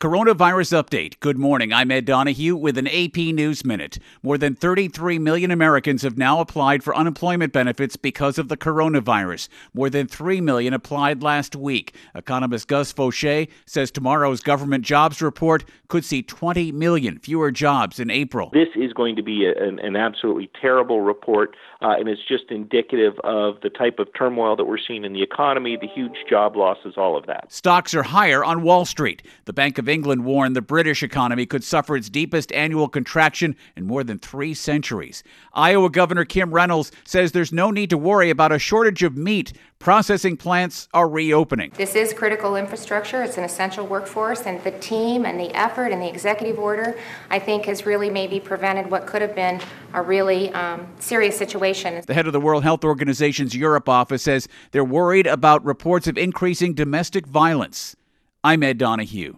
Coronavirus update. Good morning. I'm Ed Donahue with an AP News Minute. More than 33 million Americans have now applied for unemployment benefits because of the coronavirus. More than 3 million applied last week. Economist Gus Faucher says tomorrow's government jobs report could see 20 million fewer jobs in April. This is going to be an absolutely terrible report, and it's just indicative of the type of turmoil that we're seeing in the economy, the huge job losses, all of that. Stocks are higher on Wall Street. The Bank of England warned the British economy could suffer its deepest annual contraction in more than 3 centuries. Iowa Governor Kim Reynolds says there's no need to worry about a shortage of meat. Processing plants are reopening. This is critical infrastructure. It's an essential workforce, and the team and the effort and the executive order, I think, has really maybe prevented what could have been a really serious situation. The head of the World Health Organization's Europe office says they're worried about reports of increasing domestic violence. I'm Ed Donahue.